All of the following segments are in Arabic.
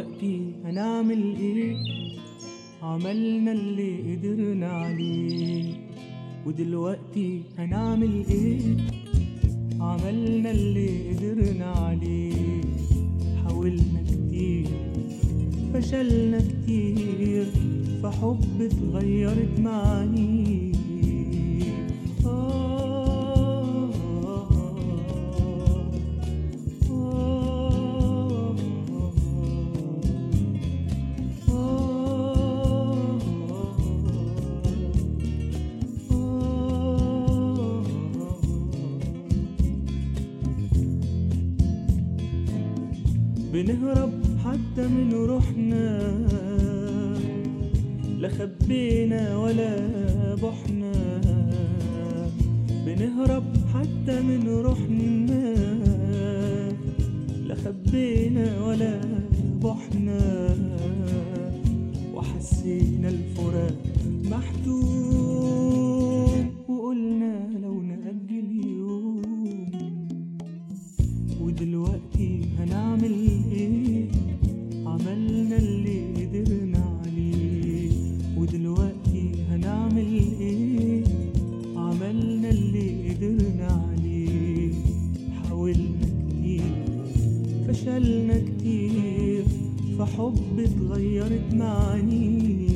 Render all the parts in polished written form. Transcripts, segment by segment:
ودلوقتي هنعمل ايه؟ عملنا اللي قدرنا عليه. ودلوقتي هنعمل ايه؟ عملنا اللي قدرنا عليه. حاولنا كتير فشلنا كتير، فحب اتغيرت معانيه. بنهرب حتى من روحنا، لا خبينا ولا بحنا. بنهرب حتى من روحنا، لا خبينا ولا بحنا. وحسينا الفراق محتوم، وقلنا لو نأجل يوم. ودلوقتي هنعمل ايه؟ عملنا اللي قدرنا عليه. ودلوقتي هنعمل ايه؟ عملنا اللي قدرنا عليه. حاولنا كتير فشلنا كتير، فحب اتغيرت معانيه.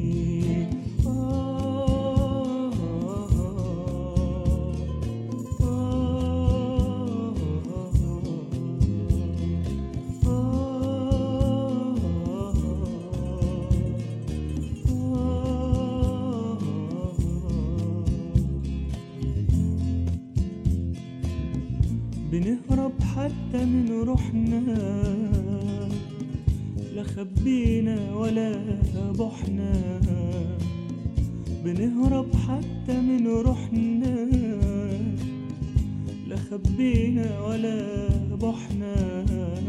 بنهرب حتى من روحنا، لا خبينا ولا بحنا. بنهرب حتى من روحنا، لا خبينا ولا بحنا.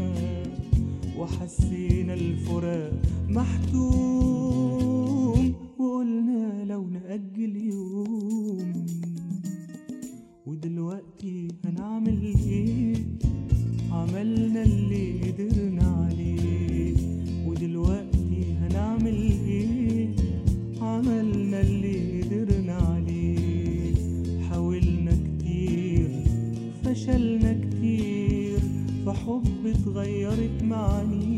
وحسينا الفراق محتوم، وقلنا لو نأجل يوم. ودلوقتي هنعمل ايه؟ عملنا اللي قدرنا عليه. ودلوقتي هنعمل ايه؟ عملنا اللي قدرنا عليه. حاولنا كتير فشلنا كتير، فحب اتغيرت معانيه.